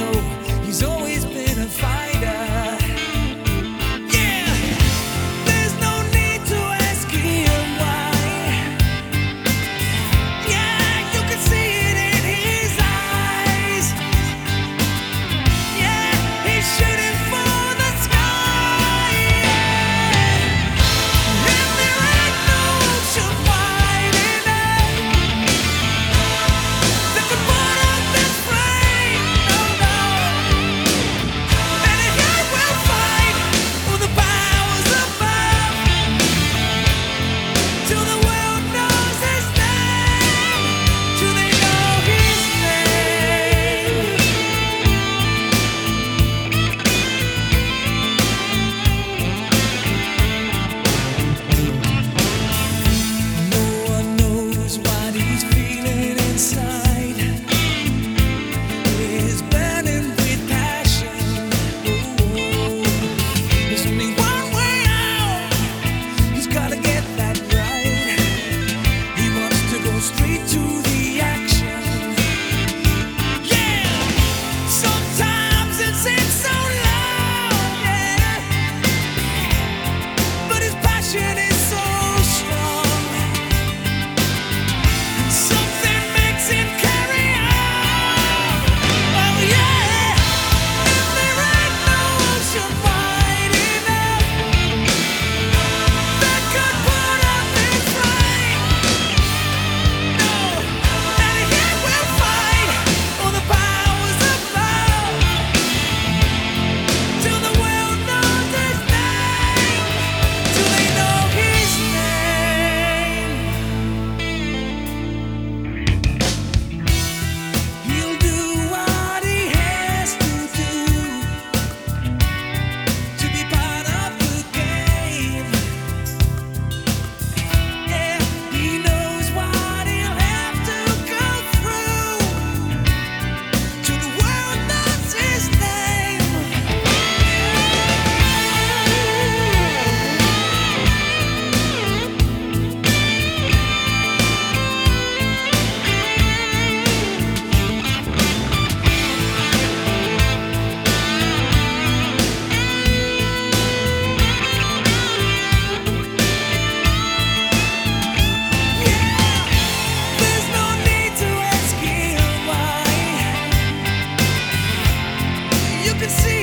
he's always been a fighter. Yeah, there's no need to ask him why. Yeah, you can see it in his eyes. Yeah, he's shooting for the sky. Yeah, and there ain't no ocean wide enough that could put up this flame. No, no. And he will fight for the powers above till the world knows his name. Till they know his name. No one knows what he's feeling inside. He's burning with passion. Oh, there's only one way out. He's gotta get that right. He wants to go straight to the action. Yeah, sometimes it seems so loud. Yeah, but his passion is so strong. Something makes him carry on. Oh yeah, and there ain't no ocean wide enough that could put up his flame. No, and he will fight for the powers above till the world knows his name. Till they know his name. He'll do what he has to do to be part of the game. Yeah, he knows what he'll have to go through till the world knows his name. There's no need to ask him why. You can see